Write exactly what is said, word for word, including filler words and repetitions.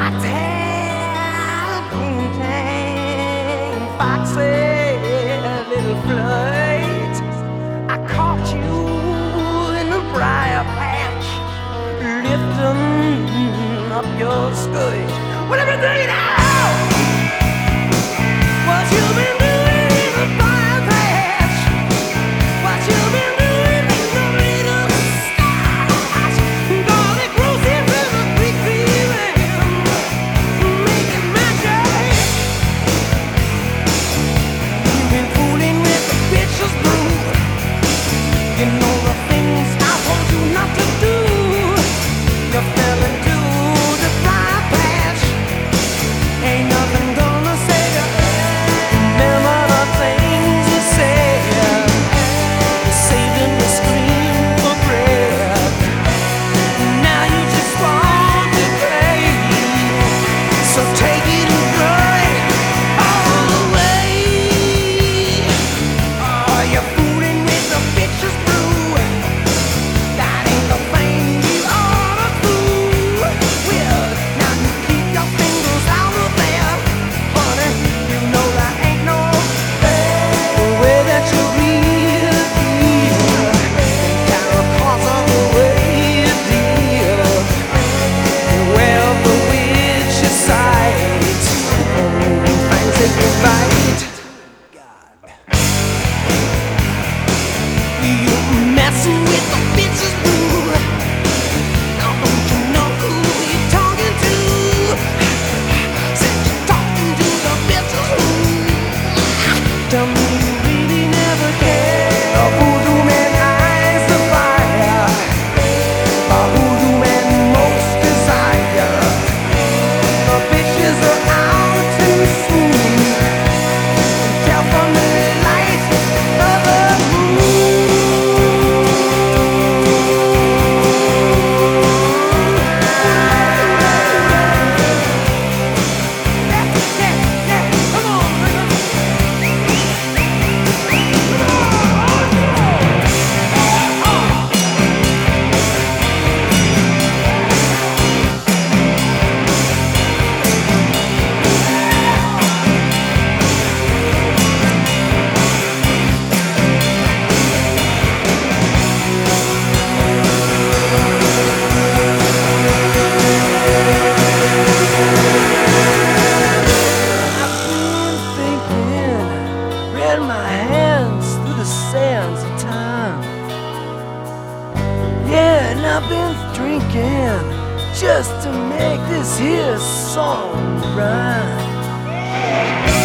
tail, poontang, foxy little flirt. I caught you in the briar patch, lifting up your skirt. What have you been doing now? What you been doing in the briar patch? What you been doing in the little stars? Garlic roses in the creek feeling, making magic. You've been fooling with the bitch's brew. You know the things I told you not to do. You fell into the briar patch. Ain't nothing gonna save you. Remember the things you said. You're saving the scream for breath. Now you just want to play. So take it and throw it all away. Are you fooling with the bitch's brew? That ain't the thing you ought to do. Well, now you keep your fingers out of there, honey. You know there ain't no way that you really feel. Got a cause of the way you deal. Well, the witch is sight, things that you bite. You messing with the bitch's brew. Now don't you know who you're talking to? Said you're talking to the bitch's brew. Tell me you really never care. A voodoo man eyes the fire. A voodoo man most desire. The bitches are out too soon. Tell from the light of the ran my hands through the sands of time. Yeah, and I've been drinking just to make this here song rhyme.